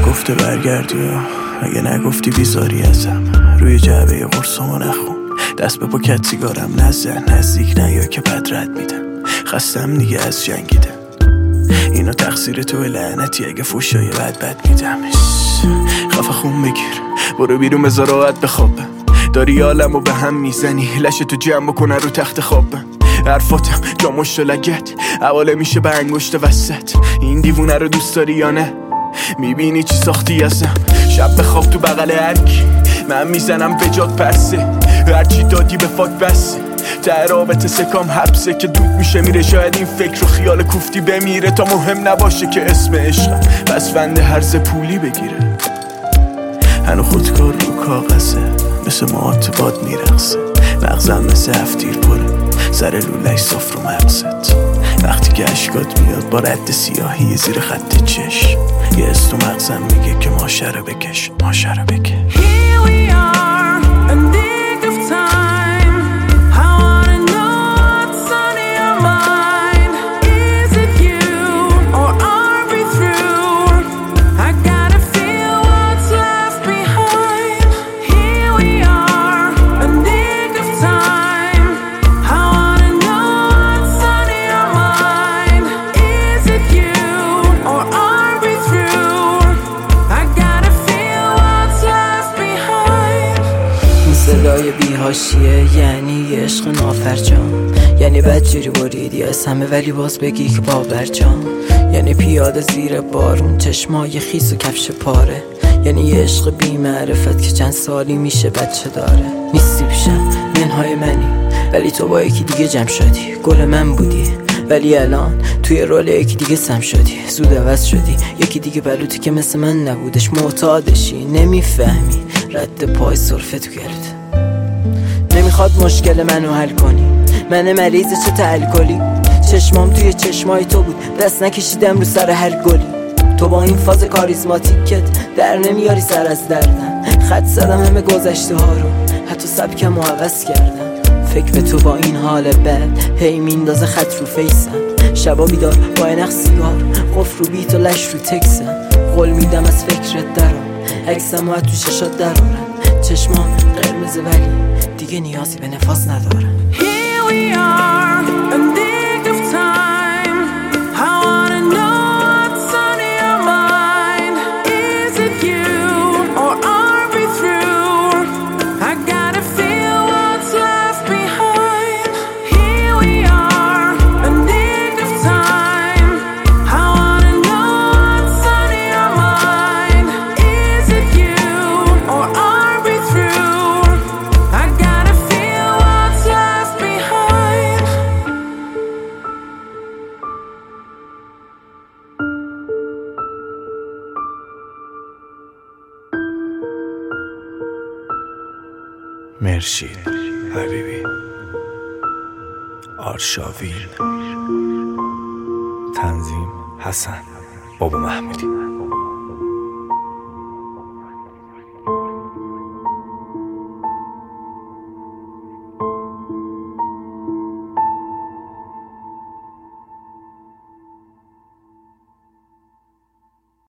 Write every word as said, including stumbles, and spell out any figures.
نگفته برگردی و اگه نگفتی بیزاری ازم. روی جعبه قرصمو نخون، دست به پاکت سیگارم نزن، نزدیک نیا که بد رد میدم. خستم دیگه از جنگیدم، اینو تقصیر تو لعنتی اگه فوشای بد بد میدم. خفه خون بگیر برو بیرون بذار راحت بخوابم. داری عالمو به هم میزنی، لشتو جمع بکنه رو تخت خوابم. حرفاتم جا مشت و لگت، حواله میشه به انگشت وسط. این دیوونه رو دوست داری یا نه؟ میبینی چی ساختی ازم؟ شب بخواب تو بغل هرکی، من میزنم به جات پرسه. هرچی دادی به فاک بسه، ته رابطه سکام حبسه که دود میشه میره. شاید این فکر و خیال کوفتی بمیره تا مهم نباشه که اسم عشقم پس فنده هرز پولی بگیره. هنو خودکار رو کاغذه، مثل موات باد میرقصه. مغزم مثل هفتیر پره، سر لولش صاف رو مغزت. وقتی که اشکات میاد با رد سیاهی زیر خط چشم، یه از تو مغزم میگه که ماشه رو بکش، ماشه رو بکش. Here we are, a nick of time. I wanna know what's on your mind. Is it you or are we through? I gotta feel what's left behind. Here we are, a nick of time. I wanna know what's on your mind. Is it you or are we through? I gotta feel what's left behind. این صدای بیهاشیه یعنی عشق نافرجام، یعنی بدجوری بریدی از همه ولی باز بگی که باورجام. یعنی پیاده زیر بارون چشمای خیس و کفش پاره، یعنی عشق بی معرفت که چند سالی میشه بچه داره. نیستی پیشم منهای منی ولی تو با یکی دیگه جمع شدی. گل من بودی ولی الان توی رول یکی دیگه سم شدی. زود عوض شدی، یکی دیگه بلوتی که مثل من نبودش معتادشی. نمیفهمی رد پای سرفه تو گلوت. نمیخواد مشکل منو حل کنی، من مریض چه الکلی. چشمام توی چشمای تو بود، دست نکشیدم رو سر هر گلی. تو با این فاز کاریزماتیکت در نمیاری سر از دردم. خط زدم همه گذشته ها رو، حتی سبکم رو عوض کردم. فکر تو با این حال بد هی میندازه خط رو فیسم. شبا بیدار با نخ سیگار، قفل رو بیت و لش رو تکسم. قول میدم از فکرت درام، عکسم رو تو ششات درارم. چشمام قرمزه ولی دیگه نیازی به نفاس ندارم. Here we are, a nick of time. I wanna know what's on your mind. Is it you or are we through? I gotta feel what's left behind. Here we are, a nick of time. I wanna know what's on your mind. Is it you or are we through? I gotta feel what's left behind. مرشید حبیبی، آرشاوین، تنظیم حسن بابا محمودی.